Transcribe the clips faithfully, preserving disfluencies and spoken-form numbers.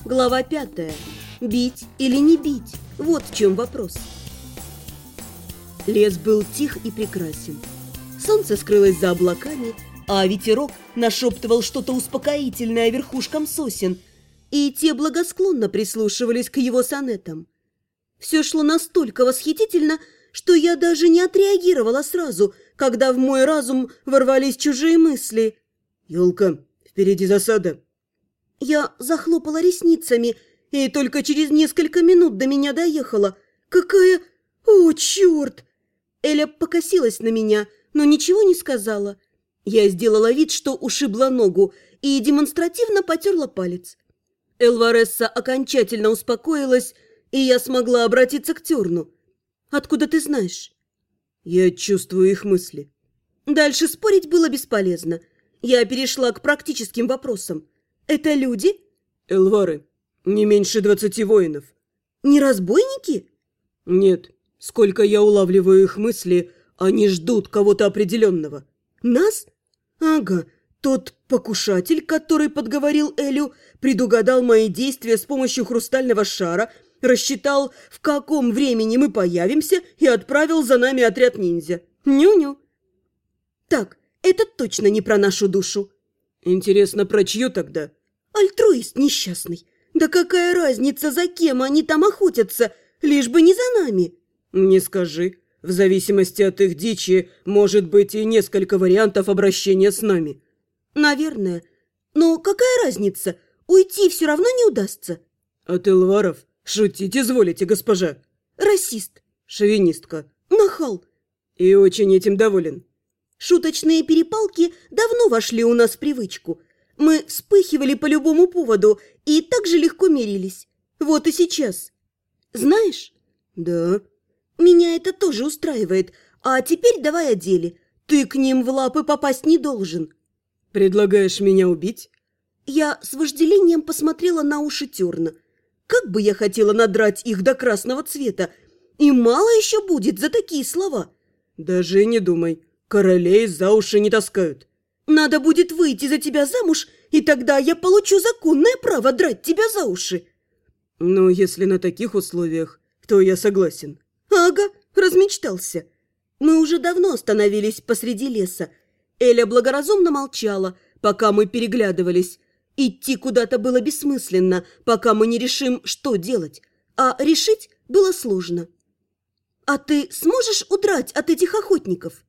Глава пятая. Бить или не бить? Вот в чем вопрос. Лес был тих и прекрасен. Солнце скрылось за облаками, а ветерок нашептывал что-то успокоительное верхушкам сосен, и те благосклонно прислушивались к его сонетам. Все шло настолько восхитительно, что я даже не отреагировала сразу, когда в мой разум ворвались чужие мысли. «Ёлка, впереди засада!» Я захлопала ресницами, и только через несколько минут до меня доехала. Какая... О, черт! Эля покосилась на меня, но ничего не сказала. Я сделала вид, что ушибла ногу, и демонстративно потерла палец. Эльваресса окончательно успокоилась, и я смогла обратиться к Терну. «Откуда ты знаешь?» «Я чувствую их мысли». Дальше спорить было бесполезно. Я перешла к практическим вопросам. «Это люди?» «Эльвары. Не меньше двадцати воинов». «Не разбойники?» «Нет. Сколько я улавливаю их мысли, они ждут кого-то определенного». «Нас?» «Ага. Тот покушатель, который подговорил Элю, предугадал мои действия с помощью хрустального шара, рассчитал, в каком времени мы появимся, и отправил за нами отряд ниндзя. Ню-ню». «Так, это точно не про нашу душу». «Интересно, про чью тогда?» «Альтруист несчастный. Да какая разница, за кем они там охотятся, лишь бы не за нами». «Не скажи. В зависимости от их дичи, может быть и несколько вариантов обращения с нами». «Наверное. Но какая разница? Уйти все равно не удастся». «От эльваров шутить изволите, госпожа». «Расист». «Шовинистка». «Нахал». «И очень этим доволен». Шуточные перепалки давно вошли у нас в привычку. Мы вспыхивали по любому поводу и так же легко мирились. Вот и сейчас. Знаешь? «Да». «Меня это тоже устраивает. А теперь давай о деле. Ты к ним в лапы попасть не должен». «Предлагаешь меня убить?» Я с вожделением посмотрела на уши Терна. Как бы я хотела надрать их до красного цвета. И мало еще будет за такие слова. «Даже и не думай. Королей за уши не таскают». «Надо будет выйти за тебя замуж, и тогда я получу законное право драть тебя за уши». «Ну, если на таких условиях, то я согласен». «Ага, размечтался». Мы уже давно остановились посреди леса. Эля благоразумно молчала, пока мы переглядывались. Идти куда-то было бессмысленно, пока мы не решим, что делать. А решить было сложно. «А ты сможешь удрать от этих охотников?»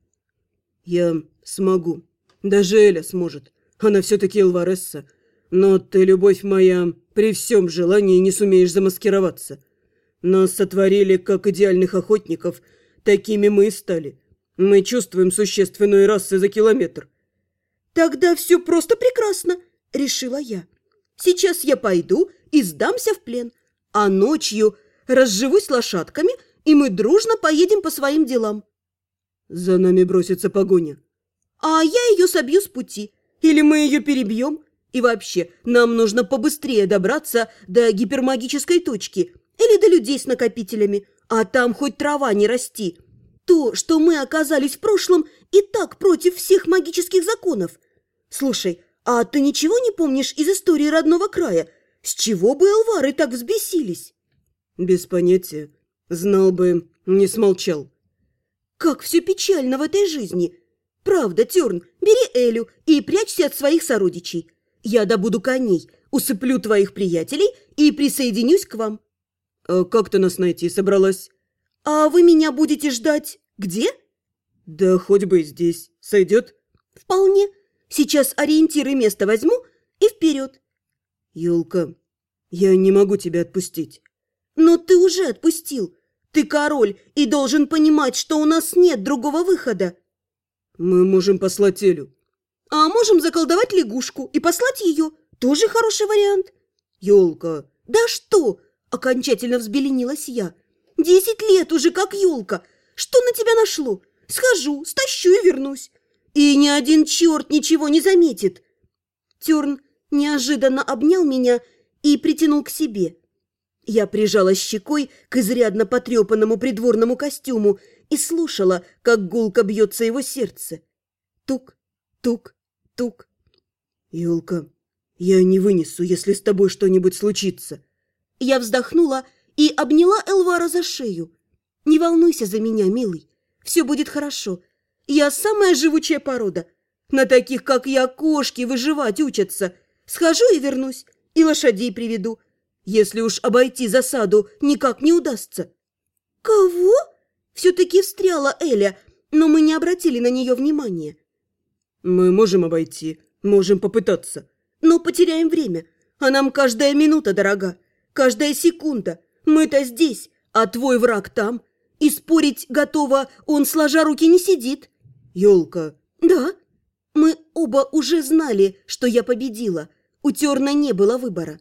«Я смогу. Даже Эля сможет. Она все-таки Эльваресса. Но ты, любовь моя, при всем желании не сумеешь замаскироваться. Нас сотворили как идеальных охотников, такими мы и стали. Мы чувствуем существенную расу за километр». «Тогда все просто прекрасно», — решила я. «Сейчас я пойду и сдамся в плен, а ночью разживусь лошадками, и мы дружно поедем по своим делам». «За нами бросится погоня». «А я ее собью с пути. Или мы ее перебьем. И вообще, нам нужно побыстрее добраться до гипермагической точки или до людей с накопителями, а там хоть трава не расти. То, что мы оказались в прошлом, и так против всех магических законов. Слушай, а ты ничего не помнишь из истории родного края? С чего бы эльвары так взбесились?» «Без понятия. Знал бы, не смолчал». «Как все печально в этой жизни! Правда, Терн, бери Элю и прячься от своих сородичей. Я добуду коней, усыплю твоих приятелей и присоединюсь к вам». «А как ты нас найти собралась?» «А вы меня будете ждать где?» «Да хоть бы и здесь. Сойдет?» «Вполне. Сейчас ориентир и место возьму и вперед». «Ёлка, я не могу тебя отпустить». «Но ты уже отпустил. Ты король и должен понимать, что у нас нет другого выхода». «Мы можем послать Элю». «А можем заколдовать лягушку и послать ее. Тоже хороший вариант». «Ёлка». «Да что?» – окончательно взбеленилась я. «Десять лет уже как елка. Что на тебя нашло? Схожу, стащу и вернусь. И ни один черт ничего не заметит». Терн неожиданно обнял меня и притянул к себе. Я прижалась щекой к изрядно потрепанному придворному костюму и слушала, как гулко бьется его сердце. Тук, тук, тук. «Ёлка, Я не вынесу, если с тобой что-нибудь случится». Я вздохнула и обняла Элвара за шею. «Не волнуйся за меня, милый. Все будет хорошо. Я самая живучая порода. На таких, как я, кошки выживать учатся. Схожу и вернусь, и лошадей приведу. Если уж обойти засаду никак не удастся». «Кого?» Все-таки встряла Эля, но мы не обратили на нее внимания. «Мы можем обойти, можем попытаться». «Но потеряем время, а нам каждая минута дорога, каждая секунда. Мы-то здесь, а твой враг там. И спорить готова, он сложа руки не сидит». «Елка». «Да, мы оба уже знали, что я победила. У Терна не было выбора».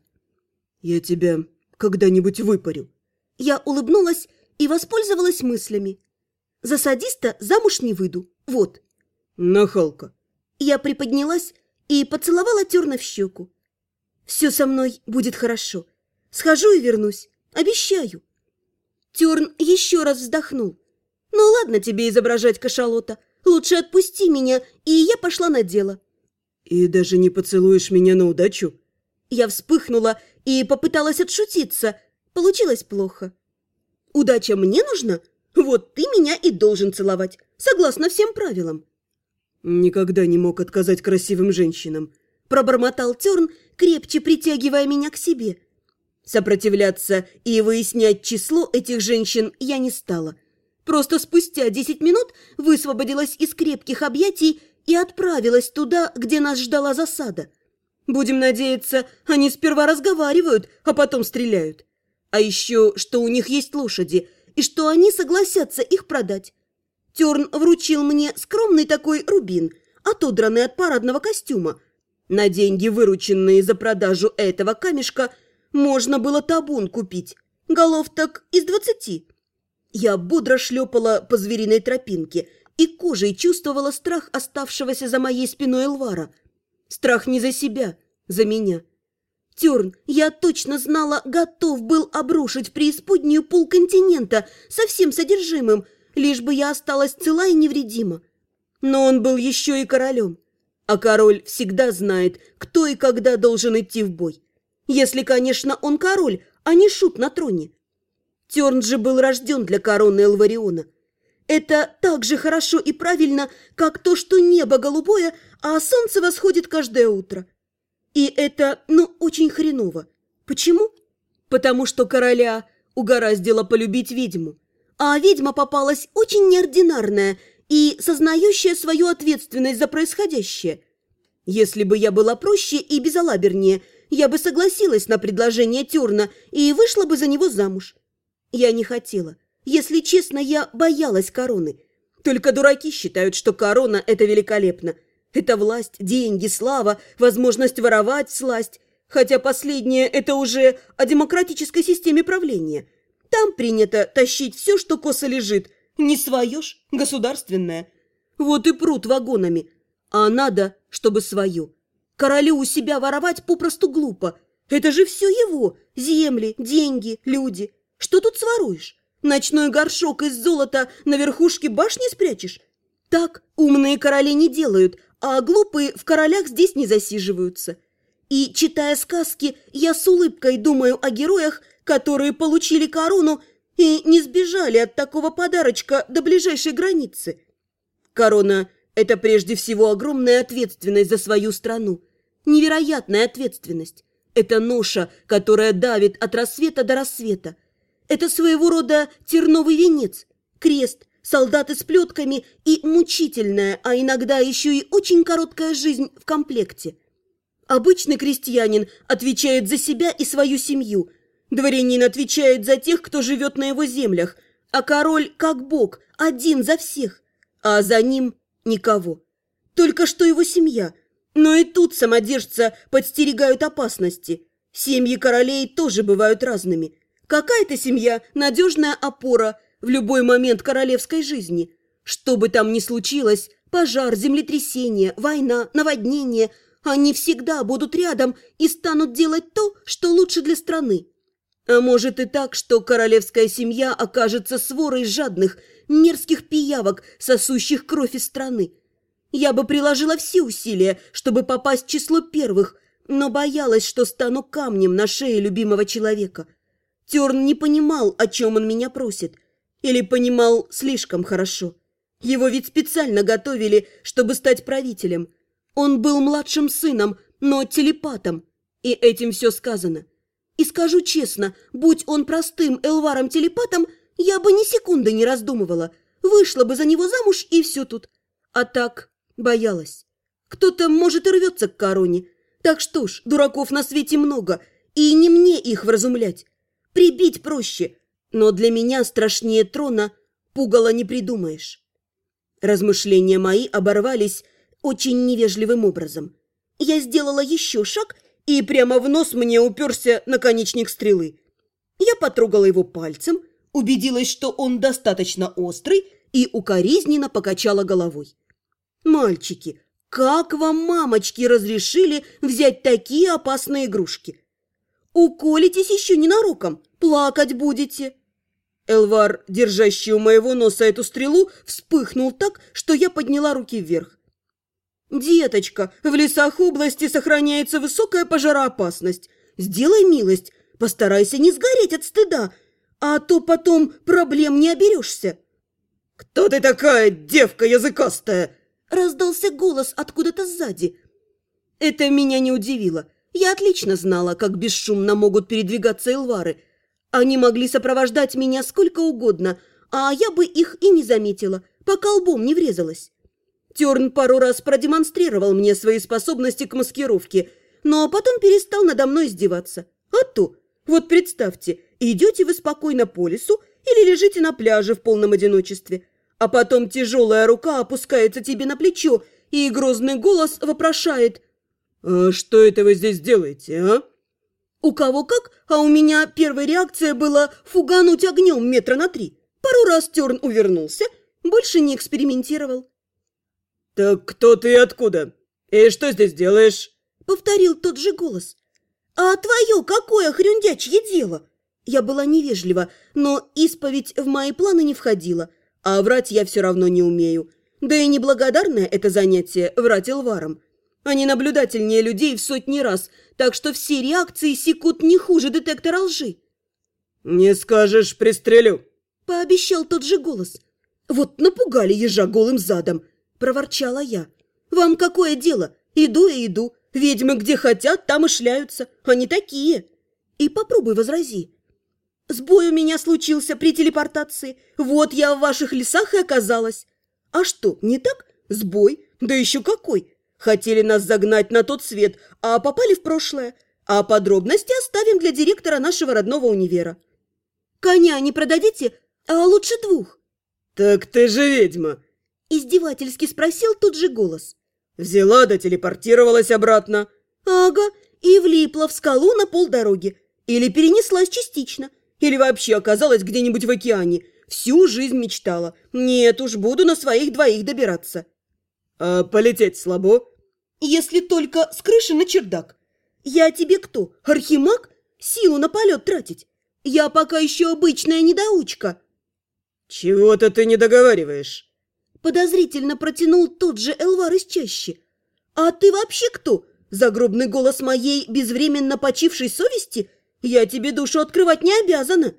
«Я тебя когда-нибудь выпарю». Я улыбнулась и воспользовалась мыслями. «За садиста замуж не выйду. Вот». «Нахалка». Я приподнялась и поцеловала Терна в щеку. «Все со мной будет хорошо. Схожу и вернусь. Обещаю». Терн еще раз вздохнул. «Ну ладно тебе изображать кашалота. Лучше отпусти меня, и я пошла на дело». «И даже не поцелуешь меня на удачу?» Я вспыхнула и попыталась отшутиться. Получилось плохо. «Удача мне нужна? Вот ты меня и должен целовать, согласно всем правилам». «Никогда не мог отказать красивым женщинам», – пробормотал Терн, крепче притягивая меня к себе. Сопротивляться и выяснять число этих женщин я не стала. Просто спустя десять минут высвободилась из крепких объятий и отправилась туда, где нас ждала засада. Будем надеяться, они сперва разговаривают, а потом стреляют. А еще, что у них есть лошади, и что они согласятся их продать. Терн вручил мне скромный такой рубин, отодранный от парадного костюма. На деньги, вырученные за продажу этого камешка, можно было табун купить. Голов так из двадцати. Я бодро шлепала по звериной тропинке и кожей чувствовала страх оставшегося за моей спиной Элвара. Страх не за себя, за меня. Терн, я точно знала, готов был обрушить в преисподнюю полконтинента со всем содержимым, лишь бы я осталась цела и невредима. Но он был еще и королем. А король всегда знает, кто и когда должен идти в бой. Если, конечно, он король, а не шут на троне. Терн же был рожден для короны Элвариона. Это так же хорошо и правильно, как то, что небо голубое, а солнце восходит каждое утро. И это, ну, очень хреново. Почему? Потому что короля угораздило полюбить ведьму. А ведьма попалась очень неординарная и сознающая свою ответственность за происходящее. Если бы я была проще и безалабернее, я бы согласилась на предложение Терна и вышла бы за него замуж. Я не хотела. Если честно, я боялась короны. Только дураки считают, что корона – это великолепно. Это власть, деньги, слава, возможность воровать всласть. Хотя последнее – это уже о демократической системе правления. Там принято тащить все, что косо лежит. Не свое ж, государственное. Вот и прут вагонами. А надо, чтобы свое. Королю у себя воровать попросту глупо. Это же все его. Земли, деньги, люди. Что тут своруешь? Ночной горшок из золота на верхушке башни спрячешь? Так умные короли не делают, а глупые в королях здесь не засиживаются. И, читая сказки, я с улыбкой думаю о героях, которые получили корону и не сбежали от такого подарочка до ближайшей границы. Корона – это прежде всего огромная ответственность за свою страну. Невероятная ответственность. Это ноша, которая давит от рассвета до рассвета. Это своего рода терновый венец, крест, солдаты с плетками и мучительная, а иногда еще и очень короткая жизнь в комплекте. Обычный крестьянин отвечает за себя и свою семью. Дворянин отвечает за тех, кто живет на его землях, а король, как бог, один за всех, а за ним никого. Только что его семья. Но и тут самодержца подстерегают опасности. Семьи королей тоже бывают разными. Какая-то семья – надежная опора в любой момент королевской жизни. Что бы там ни случилось – пожар, землетрясение, война, наводнение – они всегда будут рядом и станут делать то, что лучше для страны. А может и так, что королевская семья окажется сворой жадных, мерзких пиявок, сосущих кровь из страны. Я бы приложила все усилия, чтобы попасть в число первых, но боялась, что стану камнем на шее любимого человека. Терн не понимал, о чем он меня просит. Или понимал слишком хорошо. Его ведь специально готовили, чтобы стать правителем. Он был младшим сыном, но телепатом. И этим все сказано. И скажу честно, будь он простым эльваром-телепатом, я бы ни секунды не раздумывала. Вышла бы за него замуж, и все тут. А так боялась. Кто-то, может, и рвется к короне. Так что ж, дураков на свете много, и не мне их вразумлять. Прибить проще, но для меня страшнее трона пугало не придумаешь. Размышления мои оборвались очень невежливым образом. Я сделала еще шаг, и прямо в нос мне уперся наконечник стрелы. Я потрогала его пальцем, убедилась, что он достаточно острый, и укоризненно покачала головой. «Мальчики, как вам мамочки разрешили взять такие опасные игрушки? Уколитесь еще ненароком, плакать будете». Эльвар, держащий у моего носа эту стрелу, вспыхнул так, что я подняла руки вверх. «Деточка, в лесах области сохраняется высокая пожароопасность. Сделай милость, постарайся не сгореть от стыда, а то потом проблем не оберешься». «Кто ты такая, девка языкастая?» Раздался голос откуда-то сзади. Это меня не удивило. Я отлично знала, как бесшумно могут передвигаться эльвары. Они могли сопровождать меня сколько угодно, а я бы их и не заметила, пока лбом не врезалась. Терн пару раз продемонстрировал мне свои способности к маскировке, но потом перестал надо мной издеваться. А то, вот представьте, идете вы спокойно по лесу или лежите на пляже в полном одиночестве, а потом тяжелая рука опускается тебе на плечо, и грозный голос вопрошает: «А что это вы здесь делаете, а?» У кого как, а у меня первая реакция была фугануть огнем метра на три. Пару раз Терн увернулся, больше не экспериментировал. «Так кто ты и откуда? И что здесь делаешь?» Повторил тот же голос. «А твое какое хрюндячье дело?» Я была невежлива, но исповедь в мои планы не входила, а врать я все равно не умею. Да и неблагодарное это занятие врать эльварам. Они наблюдательнее людей в сотни раз, так что все реакции секут не хуже детектора лжи. «Не скажешь, пристрелю», – пообещал тот же голос. «Вот напугали ежа голым задом», – проворчала я. «Вам какое дело? Иду и иду. Ведьмы где хотят, там и шляются. Они такие». И попробуй возрази. «Сбой у меня случился при телепортации. Вот я в ваших лесах и оказалась». «А что, не так? Сбой? Да еще какой! Хотели нас загнать на тот свет, а попали в прошлое. А подробности оставим для директора нашего родного универа». «Коня не продадите, а лучше двух». «Так ты же ведьма!» Издевательски спросил тот же голос. «Взяла да телепортировалась обратно». «Ага, и влипла в скалу на полдороги. Или перенеслась частично, или вообще оказалась где-нибудь в океане. Всю жизнь мечтала. Нет уж, буду на своих двоих добираться». «А полететь слабо?» «Если только с крыши на чердак. Я тебе кто, архимаг? Силу на полет тратить? Я пока еще обычная недоучка». «Чего-то ты не договариваешь». Подозрительно протянул тот же эльвар из чащи. «А ты вообще кто? Загробный голос моей безвременно почившей совести? Я тебе душу открывать не обязана».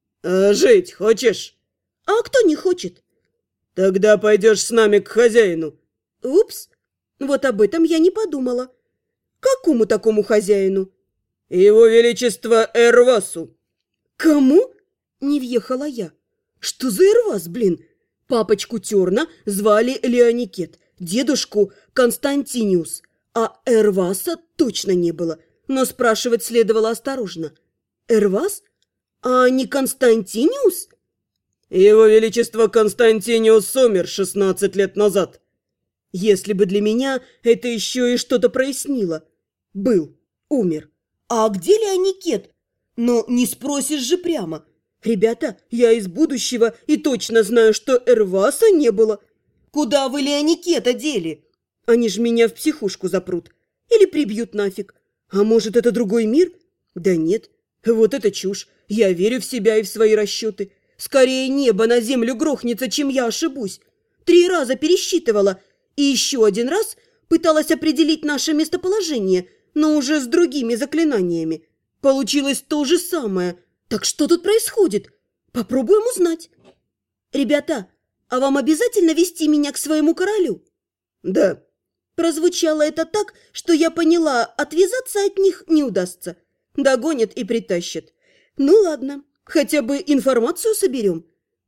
«А жить хочешь?» «А кто не хочет?» «Тогда пойдешь с нами к хозяину». «Упс, вот об этом я не подумала. Какому такому хозяину?» «Его Величество Эрвасу». «Кому?» – не въехала я. «Что за Эрвас, блин? Папочку Терна звали Леоникет, дедушку Константиниус, а Эрваса точно не было, но спрашивать следовало осторожно. Эрвас? А не Константиниус?» «Его Величество Константиниус умер шестнадцать лет назад». Если бы для меня это еще и что-то прояснило. Был, умер. А где Леоникет? Но не спросишь же прямо. Ребята, я из будущего и точно знаю, что Эрваса не было. Куда вы Леоникета дели? Они ж меня в психушку запрут. Или прибьют нафиг. А может, это другой мир? Да нет. Вот это чушь. Я верю в себя и в свои расчеты. Скорее небо на землю грохнется, чем я ошибусь. Три раза пересчитывала. И еще один раз пыталась определить наше местоположение, но уже с другими заклинаниями. Получилось то же самое. Так что тут происходит? Попробуем узнать. Ребята, а вам обязательно вести меня к своему королю? Да. Прозвучало это так, что я поняла, отвязаться от них не удастся. Догонят и притащат. Ну ладно, хотя бы информацию соберем.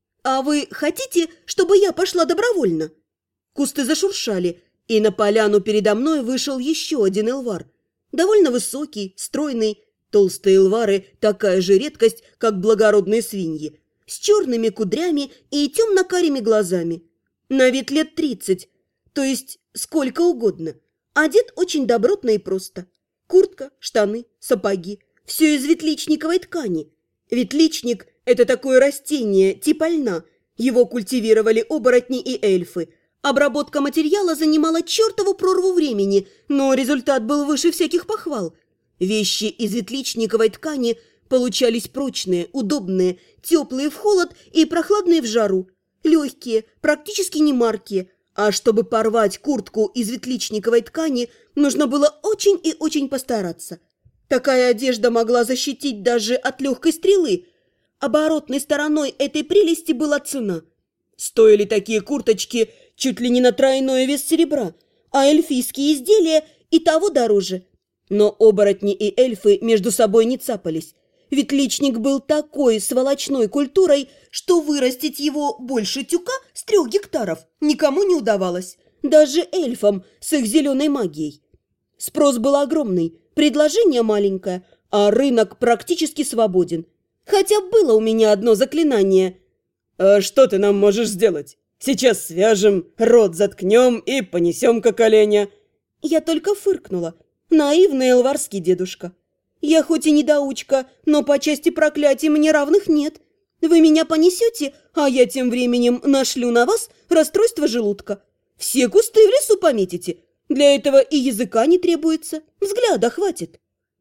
А вы хотите, чтобы я пошла добровольно? Кусты зашуршали, и на поляну передо мной вышел еще один эльвар. Довольно высокий, стройный. Толстые эльвары – такая же редкость, как благородные свиньи. С черными кудрями и темно-карими глазами. На вид лет тридцать, то есть сколько угодно. Одет очень добротно и просто. Куртка, штаны, сапоги – все из ветличниковой ткани. Ветличник – это такое растение, типа льна. Его культивировали оборотни и эльфы. Обработка материала занимала чертову прорву времени, но результат был выше всяких похвал. Вещи из ветличниковой ткани получались прочные, удобные, теплые в холод и прохладные в жару, легкие, практически не маркие. А чтобы порвать куртку из ветличниковой ткани, нужно было очень и очень постараться. Такая одежда могла защитить даже от легкой стрелы. Оборотной стороной этой прелести была цена. Стоили такие курточки чуть ли не на тройной вес серебра, а эльфийские изделия и того дороже. Но оборотни и эльфы между собой не цапались. Ветличник был такой сволочной культурой, что вырастить его больше тюка с трех гектаров никому не удавалось. Даже эльфам с их зеленой магией. Спрос был огромный, предложение маленькое, а рынок практически свободен. Хотя было у меня одно заклинание. «А что ты нам можешь сделать? Сейчас свяжем, рот заткнем и понесем как оленя». Я только фыркнула. Наивный эльварский дедушка. Я хоть и недоучка, но по части проклятий мне равных нет. Вы меня понесете, а я тем временем нашлю на вас расстройство желудка. Все кусты в лесу пометите. Для этого и языка не требуется, взгляда хватит.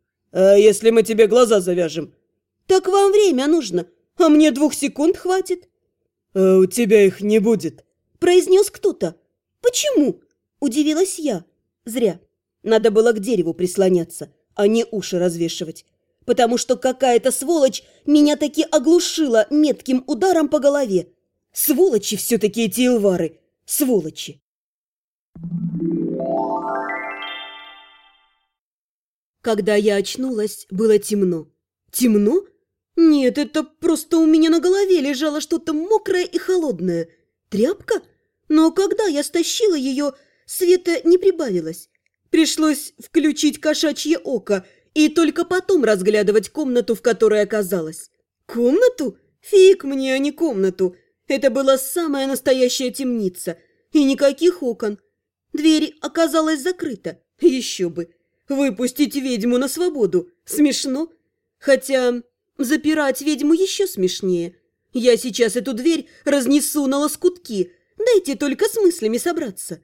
А если мы тебе глаза завяжем? Так вам время нужно, а мне двух секунд хватит. А у тебя их не будет, произнес кто-то. Почему? Удивилась я. Зря. Надо было к дереву прислоняться, а не уши развешивать. Потому что какая-то сволочь меня таки оглушила метким ударом по голове. Сволочи все-таки эти эльвары. Сволочи. Когда я очнулась, было темно. Темно? Нет, это просто у меня на голове лежало что-то мокрое и холодное. Тряпка? Но когда я стащила ее, света не прибавилось. Пришлось включить кошачье око и только потом разглядывать комнату, в которой оказалась. Комнату? Фиг мне, а не комнату. Это была самая настоящая темница. И никаких окон. Дверь оказалась закрыта. Еще бы. Выпустить ведьму на свободу. Смешно. Хотя запирать ведьму еще смешнее. Я сейчас эту дверь разнесу на лоскутки. Дайте только с мыслями собраться.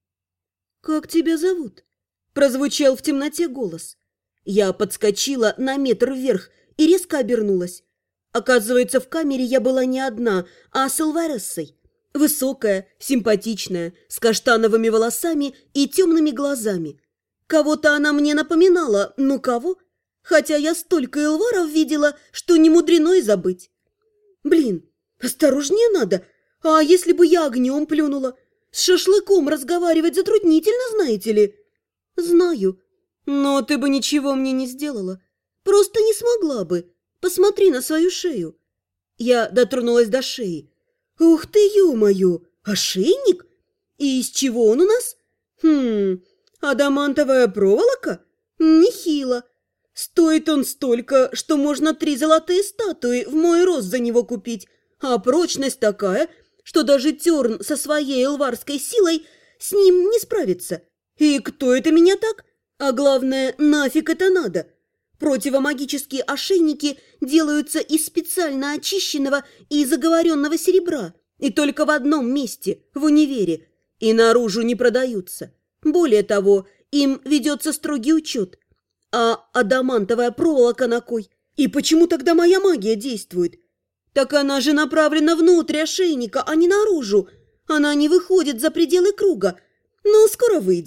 «Как тебя зовут?» Прозвучал в темноте голос. Я подскочила на метр вверх и резко обернулась. Оказывается, в камере я была не одна, а с эльварессой. Высокая, симпатичная, с каштановыми волосами и темными глазами. Кого-то она мне напоминала, ну кого? Хотя я столько эльваров видела, что не мудрено и забыть. Блин, осторожнее надо. А если бы я огнем плюнула? С шашлыком разговаривать затруднительно, знаете ли? Знаю, но ты бы ничего мне не сделала. Просто не смогла бы. Посмотри на свою шею. Я дотронулась до шеи. Ух ты, ё-моё, ошейник? И из чего он у нас? Хм, адамантовая проволока? Нехило. Стоит он столько, что можно три золотые статуи в мой рост за него купить. А прочность такая, что даже Терн со своей эльварской силой с ним не справится. И кто это меня так? А главное, нафиг это надо? Противомагические ошейники делаются из специально очищенного и заговоренного серебра. И только в одном месте, в универе. И наружу не продаются. Более того, им ведется строгий учет. А адамантовая проволока на кой? И почему тогда моя магия действует? Так она же направлена внутрь ошейника, а не наружу. Она не выходит за пределы круга. Но скоро выйдет.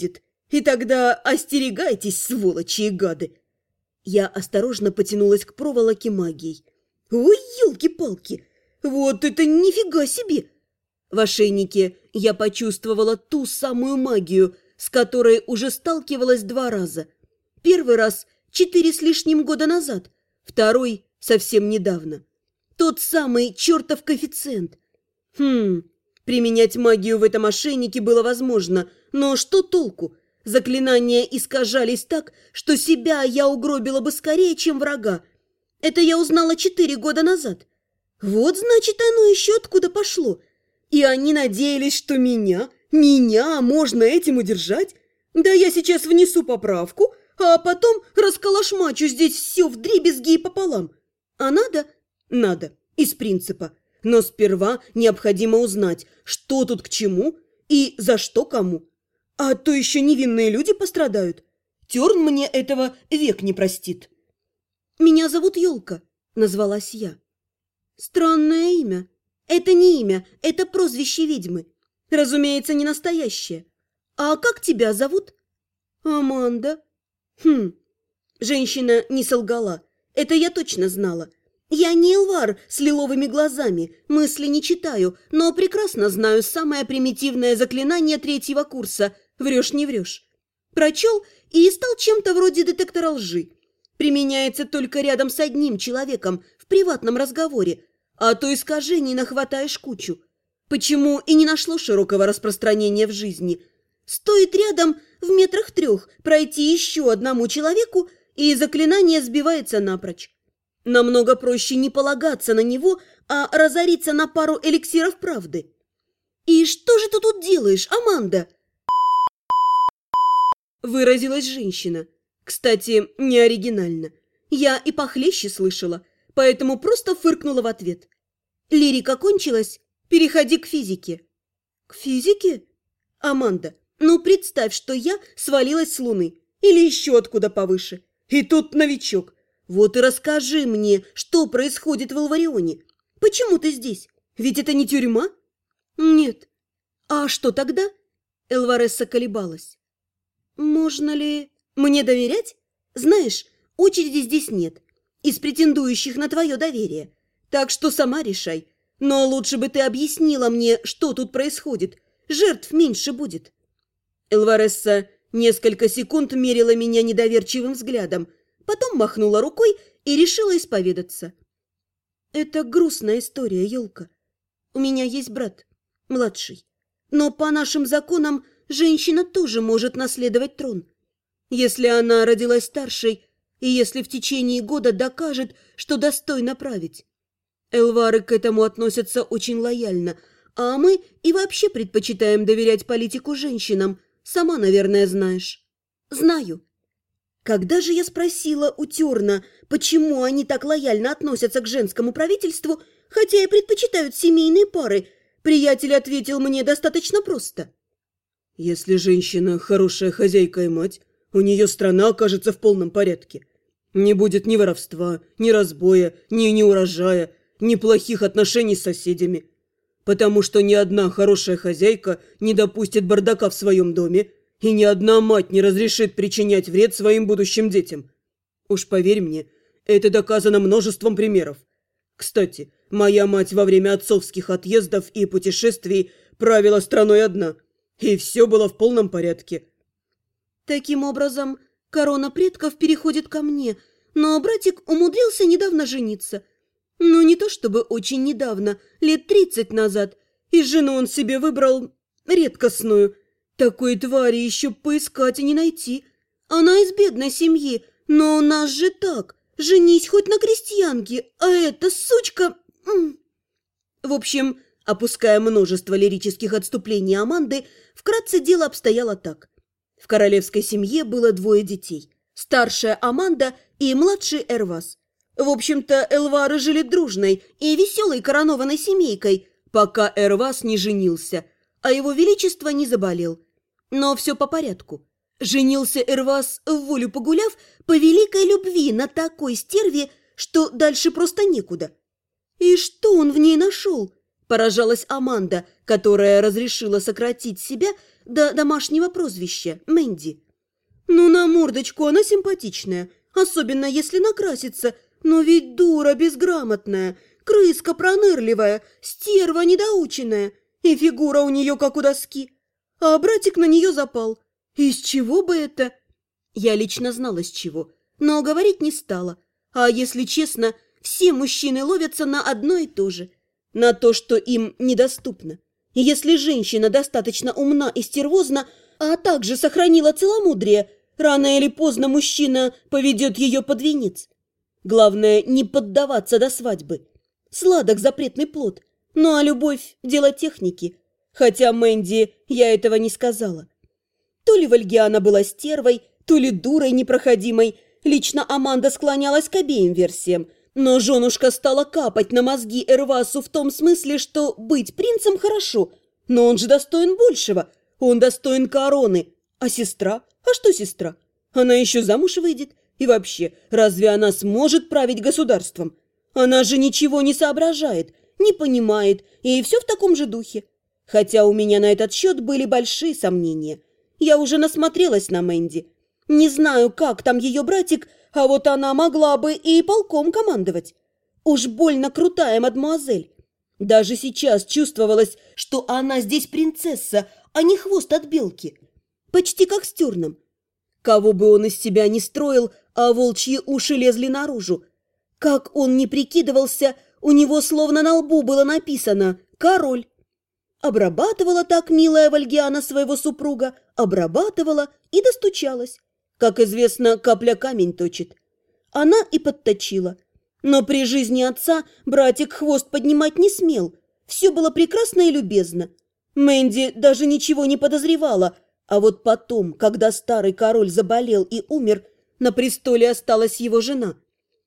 И тогда остерегайтесь, сволочи и гады. Я осторожно потянулась к проволоке магией. Ой, елки-палки, вот это нифига себе! В ошейнике я почувствовала ту самую магию, с которой уже сталкивалась два раза. Первый раз четыре с лишним года назад, второй совсем недавно. Тот самый чертов коэффициент. Хм, применять магию в этом ошейнике было возможно, но что толку? Заклинания искажались так, что себя я угробила бы скорее, чем врага. Это я узнала четыре года назад. Вот, значит, оно еще откуда пошло. И они надеялись, что меня, меня можно этим удержать? Да я сейчас внесу поправку, а потом расколошмачу здесь все вдребезги и пополам. А надо? Надо, из принципа. Но сперва необходимо узнать, что тут к чему и за что кому. А то еще невинные люди пострадают. Терн мне этого век не простит. «Меня зовут Елка», — назвалась я. «Странное имя. Это не имя, это прозвище ведьмы. Разумеется, не настоящее. А как тебя зовут?» «Аманда». «Хм». Женщина не солгала. Это я точно знала. Я не Элвар с лиловыми глазами, мысли не читаю, но прекрасно знаю самое примитивное заклинание третьего курса. Врешь, не врешь. Прочел и стал чем-то вроде детектора лжи. Применяется только рядом с одним человеком в приватном разговоре, а то искажений нахватаешь кучу. Почему и не нашло широкого распространения в жизни? Стоит рядом в метрах трех пройти еще одному человеку, и заклинание сбивается напрочь. Намного проще не полагаться на него, а разориться на пару эликсиров правды. «И что же ты тут делаешь, Аманда?» Выразилась женщина. Кстати, не оригинально. Я и похлеще слышала, поэтому просто фыркнула в ответ. «Лирика кончилась? Переходи к физике». «К физике?» «Аманда, ну представь, что я свалилась с Луны или еще откуда повыше. И тут новичок. Вот и расскажи мне, что происходит в Элварионе. Почему ты здесь? Ведь это не тюрьма?» «Нет». «А что тогда?» Элваресса колебалась. «Можно ли мне доверять? Знаешь, очереди здесь нет, из претендующих на твое доверие. Так что сама решай. Но лучше бы ты объяснила мне, что тут происходит. Жертв меньше будет». Элваресса несколько секунд мерила меня недоверчивым взглядом, потом махнула рукой и решила исповедаться. «Это грустная история, Елка. У меня есть брат, младший. Но по нашим законам женщина тоже может наследовать трон. Если она родилась старшей и если в течение года докажет, что достойна править. Элвары к этому относятся очень лояльно, а мы и вообще предпочитаем доверять политику женщинам, сама, наверное, знаешь». «Знаю». Когда же я спросила у Терна, почему они так лояльно относятся к женскому правительству, хотя и предпочитают семейные пары, приятель ответил мне достаточно просто. «Если женщина хорошая хозяйка и мать, у нее страна окажется в полном порядке. Не будет ни воровства, ни разбоя, ни неурожая, ни плохих отношений с соседями. Потому что ни одна хорошая хозяйка не допустит бардака в своем доме, и ни одна мать не разрешит причинять вред своим будущим детям. Уж поверь мне, это доказано множеством примеров. Кстати, моя мать во время отцовских отъездов и путешествий правила страной одна, и все было в полном порядке». Таким образом, корона предков переходит ко мне, но братик умудрился недавно жениться. Ну, не то чтобы очень недавно, лет тридцать назад, и жену он себе выбрал редкостную. Такой твари еще поискать и не найти. Она из бедной семьи, но у нас же так, женись хоть на крестьянке, а эта сучка... В общем, опуская множество лирических отступлений Аманды, вкратце дело обстояло так. В королевской семье было двое детей. Старшая Аманда и младший Эрвас. В общем-то, элвары жили дружной и веселой коронованной семейкой, пока Эрвас не женился, а его величество не заболел. Но все по порядку. Женился Эрвас, в волю погуляв, по великой любви на такой стерве, что дальше просто некуда. И что он в ней нашел? Поражалась Аманда, которая разрешила сократить себя до домашнего прозвища Мэнди. Ну, на мордочку она симпатичная, особенно если накрасится, но ведь дура безграмотная, крыска пронырливая, стерва недоученная, и фигура у нее как у доски. А братик на нее запал. Из чего бы это? Я лично знала, с чего, но говорить не стала. А если честно, все мужчины ловятся на одно и то же. На то, что им недоступно. И если женщина достаточно умна и стервозна, а также сохранила целомудрие, рано или поздно мужчина поведет ее под венец. Главное, не поддаваться до свадьбы. Сладок запретный плод. Ну а любовь – дело техники. Хотя Мэнди я этого не сказала. То ли Вальгиана была стервой, то ли дурой непроходимой. Лично Аманда склонялась к обеим версиям. Но женушка стала капать на мозги Эрвасу в том смысле, что быть принцем хорошо, но он же достоин большего. Он достоин короны. А сестра? А что сестра? Она еще замуж выйдет. И вообще, разве она сможет править государством? Она же ничего не соображает, не понимает, и все в таком же духе. Хотя у меня на этот счет были большие сомнения. Я уже насмотрелась на Мэнди. Не знаю, как там ее братик, а вот она могла бы и полком командовать. Уж больно крутая мадемуазель. Даже сейчас чувствовалось, что она здесь принцесса, а не хвост от белки. Почти как с Терном. Кого бы он из себя не строил, а волчьи уши лезли наружу. Как он ни прикидывался, у него словно на лбу было написано «Король». Обрабатывала так милая Вальгиана своего супруга, обрабатывала и достучалась. Как известно, капля камень точит. Она и подточила. Но при жизни отца братик хвост поднимать не смел. Все было прекрасно и любезно. Мэнди даже ничего не подозревала. А вот потом, когда старый король заболел и умер, на престоле осталась его жена.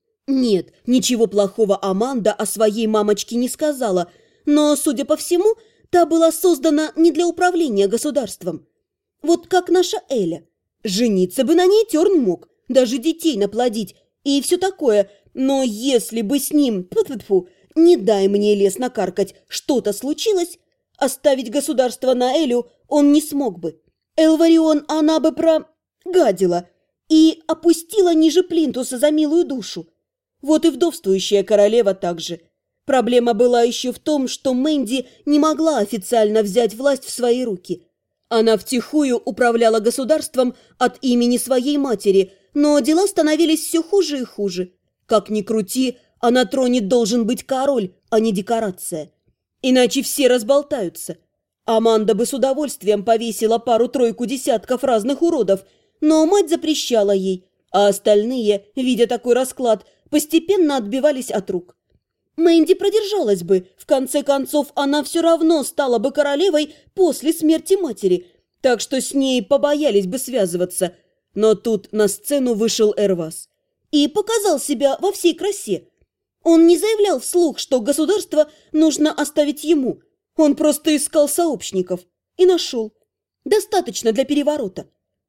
Нет, ничего плохого Аманда о своей мамочке не сказала, но, судя по всему, та была создана не для управления государством. Вот как наша Эля. Жениться бы на ней Терн мог, даже детей наплодить и все такое, но если бы с ним, тьфу-тьфу-тьфу, не дай мне лес накаркать, что-то случилось, оставить государство на Элю он не смог бы. Элварион она бы прогадила и опустила ниже плинтуса за милую душу. Вот и вдовствующая королева также. Проблема была еще в том, что Мэнди не могла официально взять власть в свои руки. Она втихую управляла государством от имени своей матери, но дела становились все хуже и хуже. Как ни крути, а на троне должен быть король, а не декорация. Иначе все разболтаются. Аманда бы с удовольствием повесила пару-тройку десятков разных уродов, но мать запрещала ей, а остальные, видя такой расклад, постепенно отбивались от рук. Мэнди продержалась бы, в конце концов она все равно стала бы королевой после смерти матери, так что с ней побоялись бы связываться. Но тут на сцену вышел Эрвас и показал себя во всей красе. Он не заявлял вслух, что государство нужно оставить ему, он просто искал сообщников и нашел. Достаточно для переворота.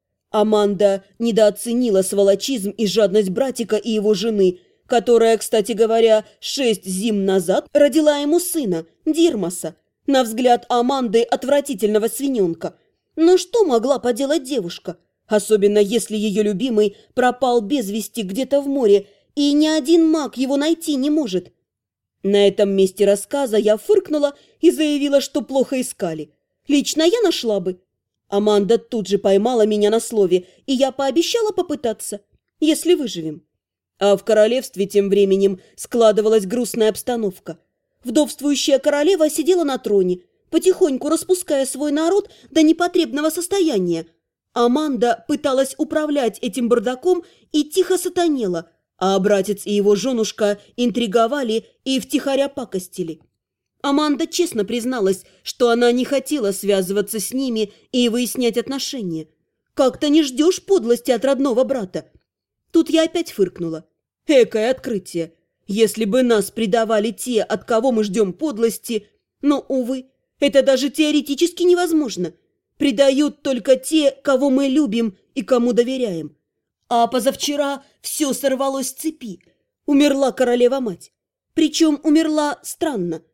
Аманда недооценила сволочизм и жадность братика и его жены, которая, кстати говоря, шесть зим назад родила ему сына, Дирмаса, на взгляд Аманды отвратительного свиненка. Но что могла поделать девушка, особенно если ее любимый пропал без вести где-то в море, и ни один маг его найти не может? На этом месте рассказа я фыркнула и заявила, что плохо искали. Лично я нашла бы. Аманда тут же поймала меня на слове, и я пообещала попытаться, если выживем. А в королевстве тем временем складывалась грустная обстановка. Вдовствующая королева сидела на троне, потихоньку распуская свой народ до непотребного состояния. Аманда пыталась управлять этим бардаком и тихо сатанела, а братец и его женушка интриговали и втихаря пакостили. Аманда честно призналась, что она не хотела связываться с ними и выяснять отношения. Как-то не ждешь подлости от родного брата. Тут я опять фыркнула. Экое открытие. Если бы нас предавали те, от кого мы ждем подлости, но, увы, это даже теоретически невозможно. Предают только те, кого мы любим и кому доверяем. А позавчера все сорвалось с цепи. Умерла королева-мать. Причем умерла странно.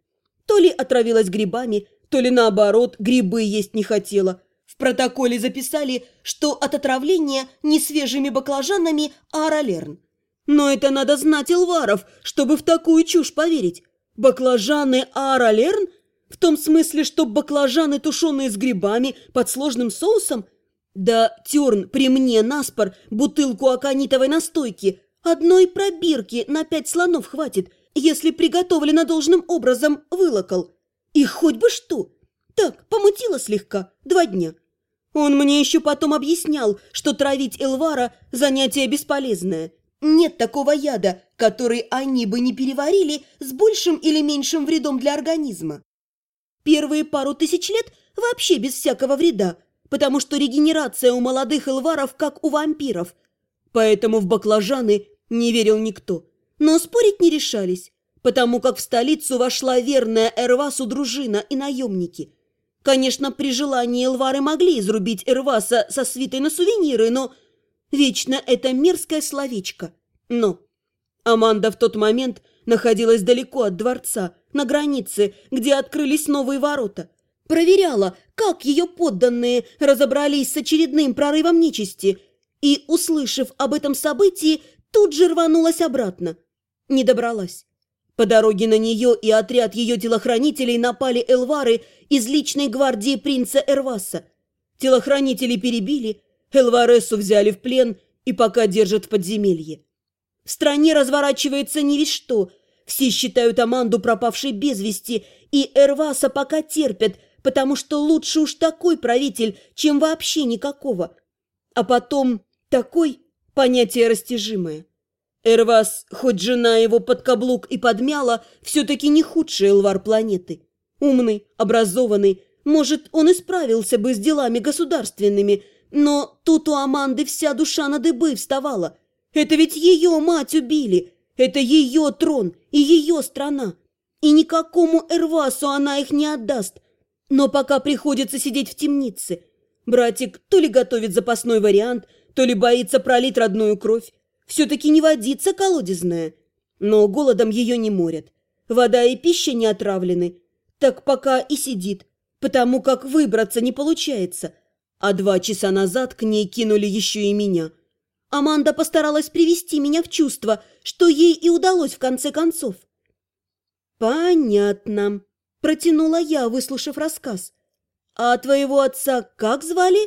То ли отравилась грибами, то ли наоборот, грибы есть не хотела. В протоколе записали, что от отравления не свежими баклажанами, а оролерн. Но это надо знать эльваров, чтобы в такую чушь поверить. Баклажаны, а оролерн? В том смысле, что баклажаны, тушеные с грибами, под сложным соусом? Да, Терн, при мне наспор бутылку аконитовой настойки. Одной пробирки на пять слонов хватит, если приготовлено должным образом вылокал. И хоть бы что. Так, помутила слегка, два дня. Он мне еще потом объяснял, что травить эльвара – занятие бесполезное. Нет такого яда, который они бы не переварили с большим или меньшим вредом для организма. Первые пару тысяч лет вообще без всякого вреда, потому что регенерация у молодых эльваров как у вампиров. Поэтому в баклажаны не верил никто. Но спорить не решались, потому как в столицу вошла верная Эрвасу дружина и наемники. Конечно, при желании эльвары могли изрубить Эрваса со свитой на сувениры, но... Вечно это мерзкое словечко. Но Аманда в тот момент находилась далеко от дворца, на границе, где открылись новые ворота. Проверяла, как ее подданные разобрались с очередным прорывом нечисти, и, услышав об этом событии, тут же рванулась обратно. Не добралась. По дороге на нее и отряд ее телохранителей напали эльвары из личной гвардии принца Эрваса. Телохранителей перебили, Эльварессу взяли в плен и пока держат в подземелье. В стране разворачивается не весь что. Все считают Аманду пропавшей без вести, и Эрваса пока терпят, потому что лучше уж такой правитель, чем вообще никакого. А потом такой – понятие растяжимое. Эрвас, хоть жена его под каблук и подмяла, все-таки не худший эльвар планеты. Умный, образованный, может, он и справился бы с делами государственными, но тут у Аманды вся душа на дыбы вставала. Это ведь ее мать убили, это ее трон и ее страна. И никакому Эрвасу она их не отдаст. Но пока приходится сидеть в темнице. Братик то ли готовит запасной вариант, то ли боится пролить родную кровь. Все-таки не водица колодезная. Но голодом ее не морят. Вода и пища не отравлены. Так пока и сидит, потому как выбраться не получается. А два часа назад к ней кинули еще и меня. Аманда постаралась привести меня в чувство, что ей и удалось в конце концов. «Понятно», – протянула я, выслушав рассказ. «А твоего отца как звали?»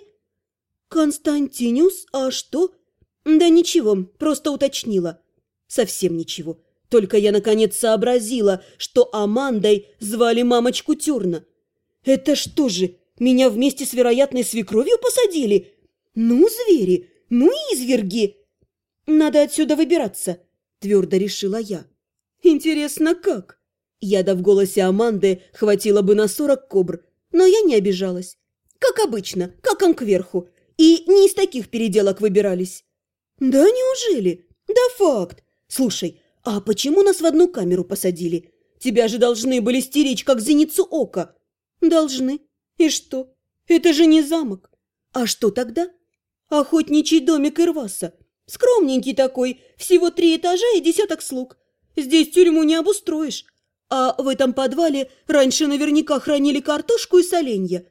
«Константиниус, а что?» «Да ничего, просто уточнила». «Совсем ничего. Только я наконец сообразила, что Амандой звали мамочку Терна. Это что же, меня вместе с вероятной свекровью посадили? Ну, звери, ну, изверги!» «Надо отсюда выбираться», – твердо решила я. «Интересно, как?» Яда в голосе Аманды хватило бы на сорок кобр, но я не обижалась. Как обычно, каком кверху. И не из таких переделок выбирались. «Да неужели? Да факт. Слушай, а почему нас в одну камеру посадили? Тебя же должны были стеречь, как зеницу ока». «Должны. И что? Это же не замок. А что тогда? Охотничий домик Эрваса. Скромненький такой, всего три этажа и десяток слуг. Здесь тюрьму не обустроишь. А в этом подвале раньше наверняка хранили картошку и соленья».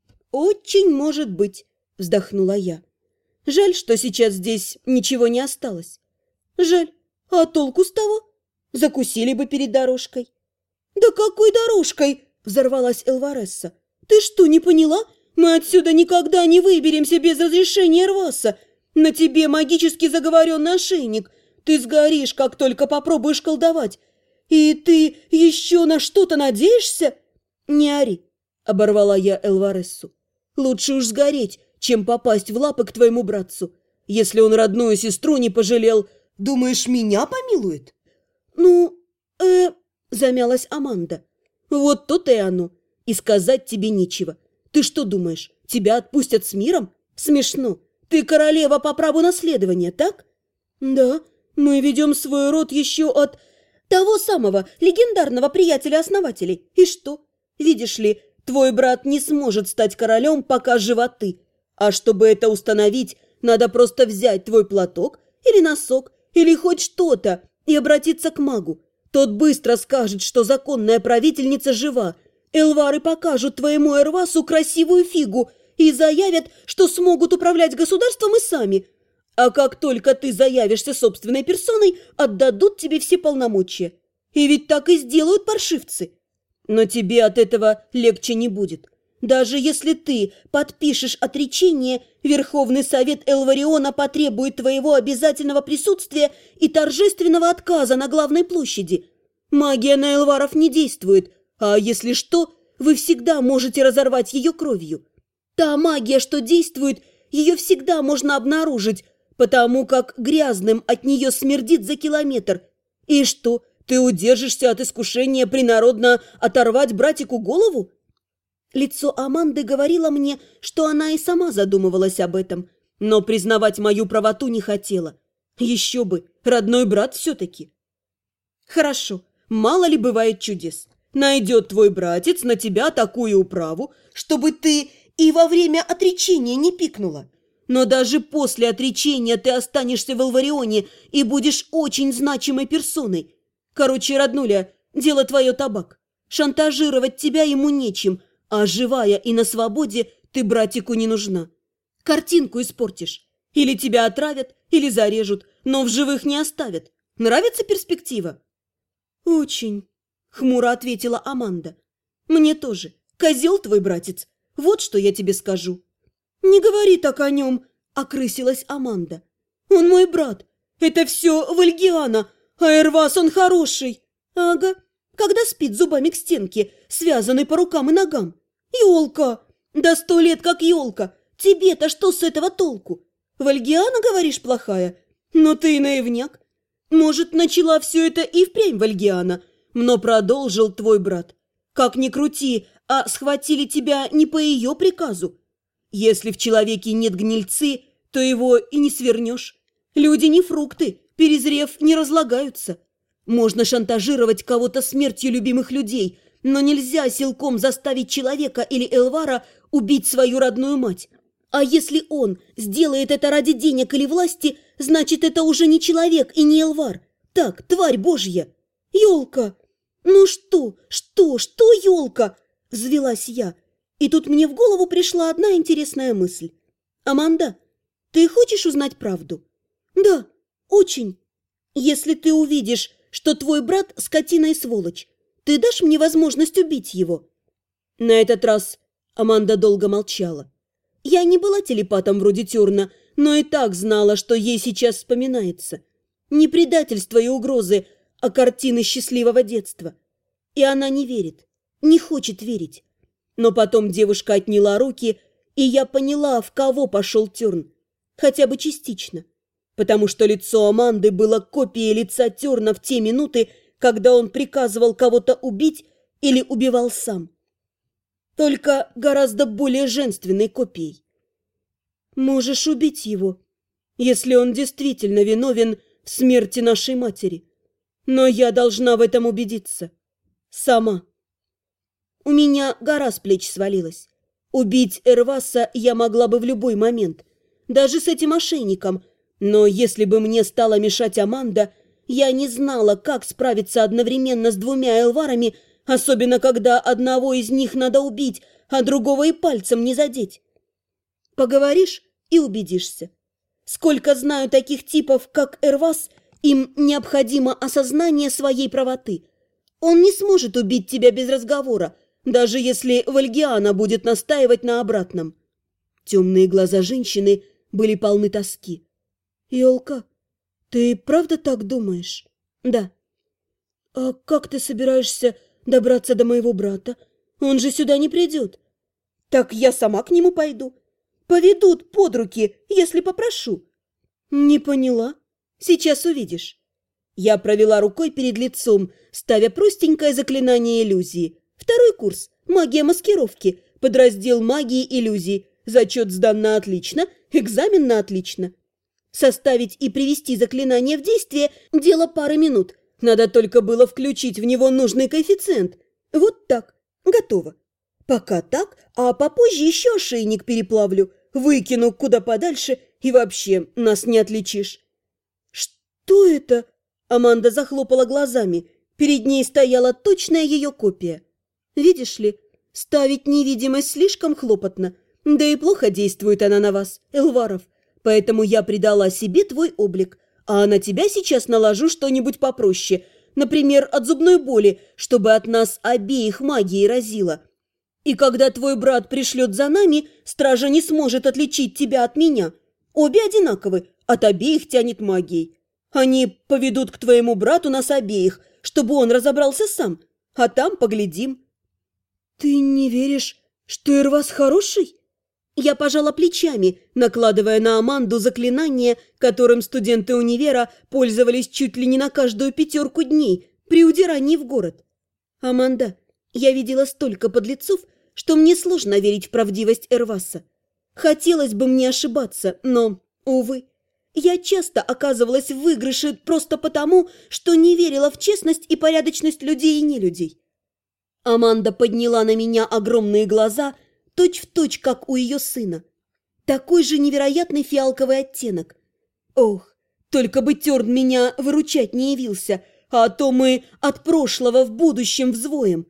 «Очень может быть», – вздохнула я. «Жаль, что сейчас здесь ничего не осталось. Жаль. А толку с того? Закусили бы перед дорожкой». «Да какой дорожкой?» – взорвалась Эльваресса. «Ты что, не поняла? Мы отсюда никогда не выберемся без разрешения Эрваса. На тебе магически заговоренный ошейник. Ты сгоришь, как только попробуешь колдовать. И ты еще на что-то надеешься?» «Не ори», – оборвала я Эльварессу. «Лучше уж сгореть, чем попасть в лапы к твоему братцу. Если он родную сестру не пожалел, думаешь, меня помилует?» «Ну, э...» – замялась Аманда. «Вот то-то и оно. И сказать тебе нечего. Ты что думаешь, тебя отпустят с миром? Смешно. Ты королева по праву наследования, так?» «Да, мы ведем свой род еще от того самого легендарного приятеля-основателей. И что? Видишь ли, твой брат не сможет стать королем, пока жива ты. А чтобы это установить, надо просто взять твой платок или носок, или хоть что-то, и обратиться к магу. Тот быстро скажет, что законная правительница жива. Элвары покажут твоему Эрвасу красивую фигу и заявят, что смогут управлять государством и сами. А как только ты заявишься собственной персоной, отдадут тебе все полномочия. И ведь так и сделают паршивцы. Но тебе от этого легче не будет. Даже если ты подпишешь отречение, Верховный Совет Элвариона потребует твоего обязательного присутствия и торжественного отказа на главной площади. Магия на элваров не действует, а если что, вы всегда можете разорвать ее кровью. Та магия, что действует, ее всегда можно обнаружить, потому как грязным от нее смердит за километр. И что, ты удержишься от искушения принародно оторвать братику голову? Лицо Аманды говорило мне, что она и сама задумывалась об этом, но признавать мою правоту не хотела. Еще бы, родной брат все-таки. Хорошо, мало ли бывает чудес. Найдет твой братец на тебя такую управу, чтобы ты и во время отречения не пикнула. Но даже после отречения ты останешься в Элварионе и будешь очень значимой персоной. Короче, роднуля, дело твое табак. Шантажировать тебя ему нечем, а живая и на свободе ты братику не нужна. Картинку испортишь. Или тебя отравят, или зарежут, но в живых не оставят. Нравится перспектива? Очень, хмуро ответила Аманда. Мне тоже. Козел твой братец. Вот что я тебе скажу. Не говори так о нем, окрысилась Аманда. Он мой брат. Это все Вальгиана, а Эрвас он хороший. Ага, когда спит зубами к стенке, связанный по рукам и ногам. Ёлка! Да сто лет как ёлка! Тебе-то что с этого толку? Вальгиана, говоришь, плохая? Но ты и наивняк. Может, начала все это и впрямь Вальгиана, но продолжил твой брат. Как ни крути, а схватили тебя не по ее приказу. Если в человеке нет гнильцы, то его и не свернешь. Люди не фрукты, перезрев, не разлагаются. Можно шантажировать кого-то смертью любимых людей, но нельзя силком заставить человека или элвара убить свою родную мать. А если он сделает это ради денег или власти, значит, это уже не человек и не элвар. Так, тварь божья. Ёлка! Ну что, что, что, ёлка? Взвелась я. И тут мне в голову пришла одна интересная мысль. Аманда, ты хочешь узнать правду? Да, очень. Если ты увидишь, что твой брат скотина и сволочь, ты дашь мне возможность убить его?» На этот раз Аманда долго молчала. Я не была телепатом вроде Терна, но и так знала, что ей сейчас вспоминается. Не предательство и угрозы, а картины счастливого детства. И она не верит, не хочет верить. Но потом девушка отняла руки, и я поняла, в кого пошел Терн. Хотя бы частично. Потому что лицо Аманды было копией лица Терна в те минуты, когда он приказывал кого-то убить или убивал сам. Только гораздо более женственной копией. Можешь убить его, если он действительно виновен в смерти нашей матери. Но я должна в этом убедиться. Сама. У меня гора с плеч свалилась. Убить Эрваса я могла бы в любой момент, даже с этим ошейником, но если бы мне стала мешать Аманда, я не знала, как справиться одновременно с двумя элварами, особенно когда одного из них надо убить, а другого и пальцем не задеть. Поговоришь и убедишься. Сколько знаю таких типов, как Эрвас, им необходимо осознание своей правоты. Он не сможет убить тебя без разговора, даже если Вальгиана будет настаивать на обратном. Темные глаза женщины были полны тоски. «Ёлка, ты правда так думаешь?» «Да». «А как ты собираешься добраться до моего брата? Он же сюда не придет». «Так я сама к нему пойду. Поведут под руки, если попрошу». «Не поняла. Сейчас увидишь». Я провела рукой перед лицом, ставя простенькое заклинание иллюзии. Второй курс. Магия маскировки. Подраздел магии иллюзий. Зачет сдан на отлично, экзамен на отлично. Составить и привести заклинание в действие – дело пары минут. Надо только было включить в него нужный коэффициент. Вот так. Готово. Пока так, а попозже еще ошейник переплавлю, выкину куда подальше и вообще нас не отличишь. Что это? Аманда захлопала глазами. Перед ней стояла точная ее копия. Видишь ли, ставить невидимость слишком хлопотно, да и плохо действует она на вас, Элваров. Поэтому я придала себе твой облик, а на тебя сейчас наложу что-нибудь попроще, например, от зубной боли, чтобы от нас обеих магией разило. И когда твой брат пришлет за нами, стража не сможет отличить тебя от меня. Обе одинаковы, от обеих тянет магией. Они поведут к твоему брату нас обеих, чтобы он разобрался сам, а там поглядим». «Ты не веришь, что Ирвас хороший?» Я пожала плечами, накладывая на Аманду заклинание, которым студенты универа пользовались чуть ли не на каждую пятерку дней при удирании в город. «Аманда, я видела столько подлецов, что мне сложно верить в правдивость Ирваса. Хотелось бы мне ошибаться, но, увы, я часто оказывалась в выигрыше просто потому, что не верила в честность и порядочность людей и нелюдей». Аманда подняла на меня огромные глаза, точь-в-точь, как у ее сына. Такой же невероятный фиалковый оттенок. Ох, только бы Терн меня выручать не явился, а то мы от прошлого в будущем взвоем.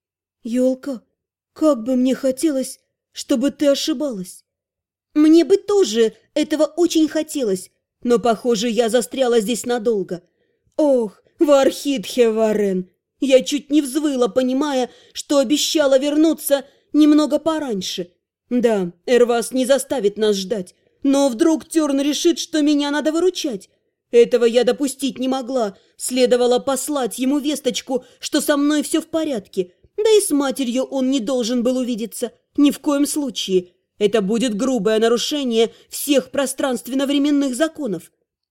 «Елка, как бы мне хотелось, чтобы ты ошибалась». «Мне бы тоже этого очень хотелось, но, похоже, я застряла здесь надолго. Ох, Вархитхе Варен, я чуть не взвыла, понимая, что обещала вернуться немного пораньше. Да, Эрвас не заставит нас ждать, но вдруг Терн решит, что меня надо выручать. Этого я допустить не могла, следовало послать ему весточку, что со мной все в порядке. Да и с матерью он не должен был увидеться, ни в коем случае. Это будет грубое нарушение всех пространственно-временных законов.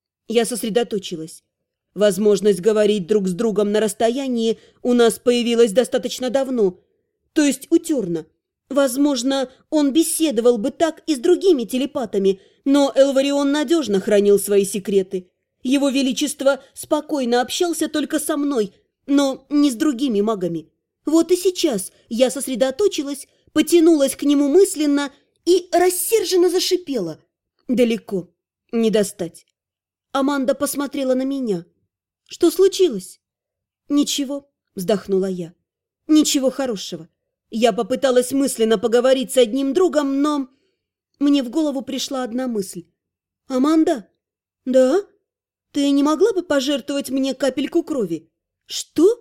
Я сосредоточилась. Возможность говорить друг с другом на расстоянии у нас появилась достаточно давно, то есть у Терна. Возможно, он беседовал бы так и с другими телепатами, но Элварион надежно хранил свои секреты. Его Величество спокойно общался только со мной, но не с другими магами. Вот и сейчас я сосредоточилась, потянулась к нему мысленно и рассерженно зашипела. Далеко, не достать. Аманда посмотрела на меня. «Что случилось?» «Ничего», — вздохнула я. «Ничего хорошего. Я попыталась мысленно поговорить с одним другом, но...» Мне в голову пришла одна мысль. «Аманда?» «Да? Ты не могла бы пожертвовать мне капельку крови?» «Что?»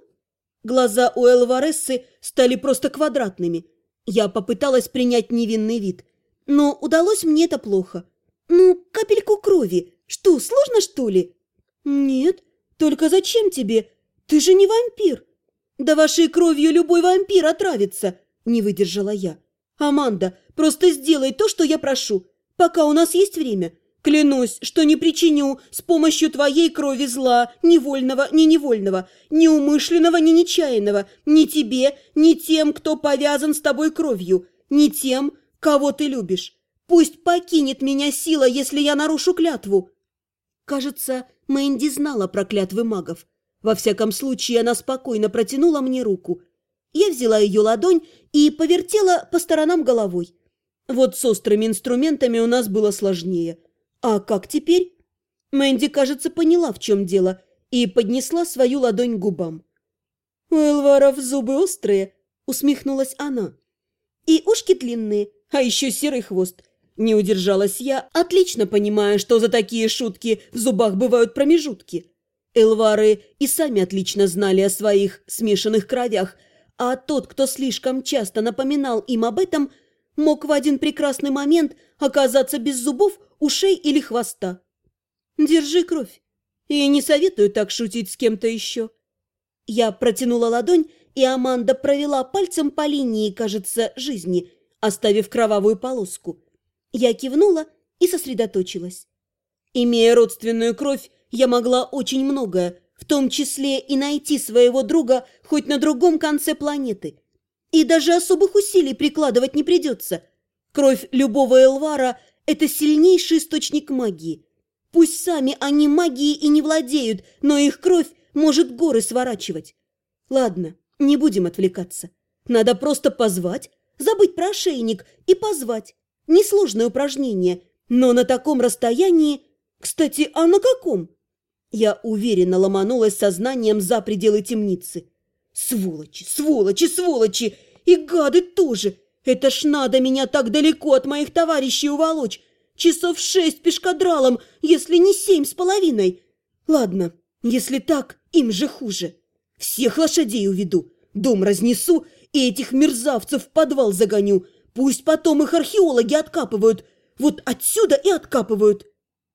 Глаза у Элварессы стали просто квадратными. Я попыталась принять невинный вид, но удалось мне это плохо. «Ну, капельку крови. Что, сложно, что ли?» «Нет. Только зачем тебе? Ты же не вампир!» «Да вашей кровью любой вампир отравится!» – не выдержала я. «Аманда, просто сделай то, что я прошу, пока у нас есть время. Клянусь, что не причиню с помощью твоей крови зла, ни вольного, ни невольного, ни умышленного, ни нечаянного, ни тебе, ни тем, кто повязан с тобой кровью, ни тем, кого ты любишь. Пусть покинет меня сила, если я нарушу клятву». Кажется, Мэнди знала про клятвы магов. Во всяком случае, она спокойно протянула мне руку. Я взяла ее ладонь и повертела по сторонам головой. Вот с острыми инструментами у нас было сложнее. А как теперь? Мэнди, кажется, поняла, в чем дело, и поднесла свою ладонь к губам. «У Элваров зубы острые», — усмехнулась она. «И ушки длинные, а еще серый хвост». Не удержалась я, отлично понимая, что за такие шутки в зубах бывают промежутки. Элвары и сами отлично знали о своих смешанных кровях, а тот, кто слишком часто напоминал им об этом, мог в один прекрасный момент оказаться без зубов, ушей или хвоста. «Держи кровь. И не советую так шутить с кем-то еще». Я протянула ладонь, и Аманда провела пальцем по линии, кажется, жизни, оставив кровавую полоску. Я кивнула и сосредоточилась. Имея родственную кровь, я могла очень многое, в том числе и найти своего друга хоть на другом конце планеты. И даже особых усилий прикладывать не придется. Кровь любого Элвара – это сильнейший источник магии. Пусть сами они магией и не владеют, но их кровь может горы сворачивать. Ладно, не будем отвлекаться. Надо просто позвать, забыть про ошейник и позвать. Несложное упражнение, но на таком расстоянии... Кстати, а на каком? Я уверенно ломанулась сознанием за пределы темницы. Сволочи, сволочи, сволочи! И гады тоже! Это ж надо меня так далеко от моих товарищей уволочь! Часов шесть пешкадралом, если не семь с половиной. Ладно, если так, им же хуже. Всех лошадей уведу, дом разнесу и этих мерзавцев в подвал загоню. Пусть потом их археологи откапывают. Вот отсюда и откапывают.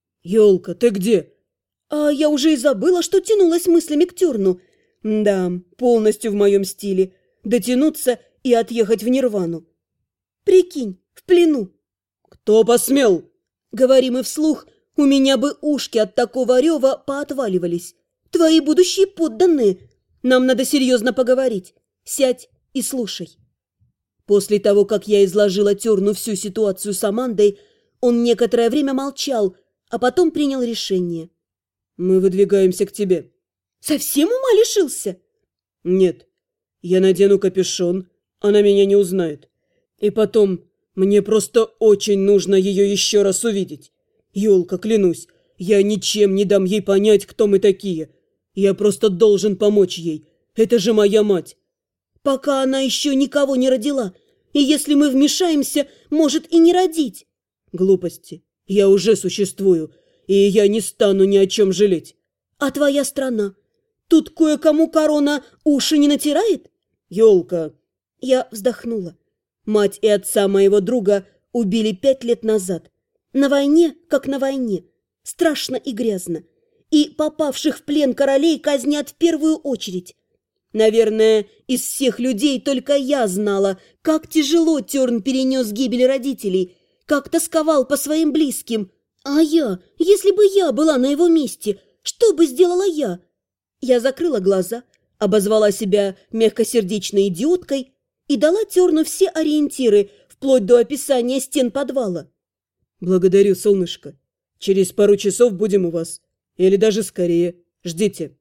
Ёлка, ты где? А я уже и забыла, что тянулась мыслями к Терну. Да, полностью в моем стиле. Дотянуться и отъехать в Нирвану. Прикинь, в плену. Кто посмел? Говорим и вслух, у меня бы ушки от такого рева поотваливались. Твои будущие подданные. Нам надо серьезно поговорить. Сядь и слушай. После того, как я изложила Терну всю ситуацию с Амандой, он некоторое время молчал, а потом принял решение. Мы выдвигаемся к тебе. Совсем ума лишился? Нет. Я надену капюшон, она меня не узнает. И потом, мне просто очень нужно ее еще раз увидеть. Ёлка, клянусь, я ничем не дам ей понять, кто мы такие. Я просто должен помочь ей. Это же моя мать. Пока она еще никого не родила. И если мы вмешаемся, может и не родить. Глупости. Я уже существую, и я не стану ни о чем жалеть. А твоя страна? Тут кое-кому корона уши не натирает? Ёлка. Я вздохнула. Мать и отца моего друга убили пять лет назад. На войне, как на войне. Страшно и грязно. И попавших в плен королей казнят в первую очередь. Наверное, из всех людей только я знала, как тяжело Терн перенес гибель родителей, как тосковал по своим близким. А я, если бы я была на его месте, что бы сделала я? Я закрыла глаза, обозвала себя мягкосердечной идиоткой и дала Терну все ориентиры, вплоть до описания стен подвала. Благодарю, солнышко. Через пару часов будем у вас. Или даже скорее. Ждите.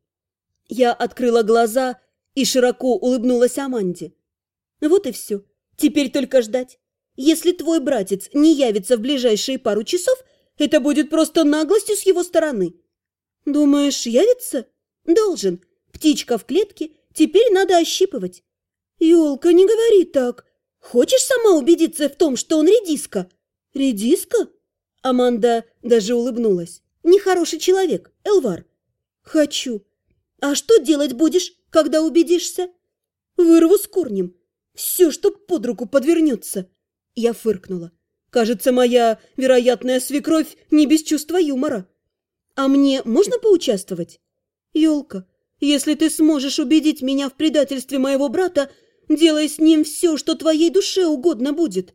Я открыла глаза и широко улыбнулась Аманде. Вот и все. Теперь только ждать. Если твой братец не явится в ближайшие пару часов, это будет просто наглостью с его стороны. Думаешь, явится? Должен. Птичка в клетке, теперь надо ощипывать. Ёлка, не говори так. Хочешь сама убедиться в том, что он редиска? Редиска? Аманда даже улыбнулась. Нехороший человек, Элвар. Хочу. А что делать будешь, когда убедишься? Вырву с корнем. Все, что под руку подвернется. Я фыркнула. Кажется, моя вероятная свекровь не без чувства юмора. А мне можно поучаствовать? Ёлка, если ты сможешь убедить меня в предательстве моего брата, делай с ним все, что твоей душе угодно будет.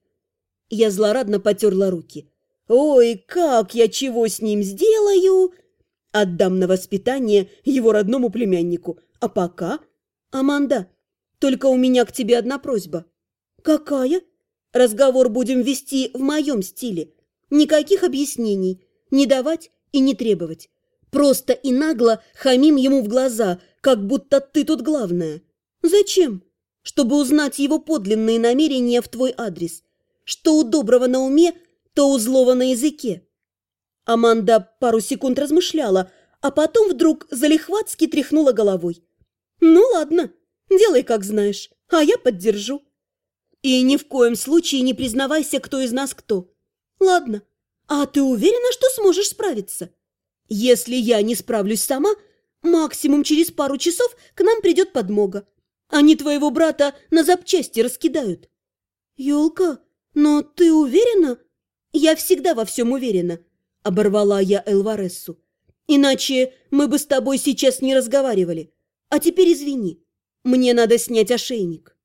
Я злорадно потерла руки. Ой, как я чего с ним сделаю? Отдам на воспитание его родному племяннику. А пока... Аманда, только у меня к тебе одна просьба. Какая? Разговор будем вести в моем стиле. Никаких объяснений. Не давать и не требовать. Просто и нагло хамим ему в глаза, как будто ты тут главная. Зачем? Чтобы узнать его подлинные намерения в твой адрес. Что у доброго на уме, то у злого на языке. Аманда пару секунд размышляла, а потом вдруг залихватски тряхнула головой. Ну ладно, делай как знаешь, а я поддержу. И ни в коем случае не признавайся, кто из нас кто. Ладно, а ты уверена, что сможешь справиться? Если я не справлюсь сама, максимум через пару часов к нам придет подмога. Они твоего брата на запчасти раскидают. Ёлка, но ты уверена? Я всегда во всем уверена, оборвала я Элварессу. Иначе мы бы с тобой сейчас не разговаривали. А теперь извини, мне надо снять ошейник.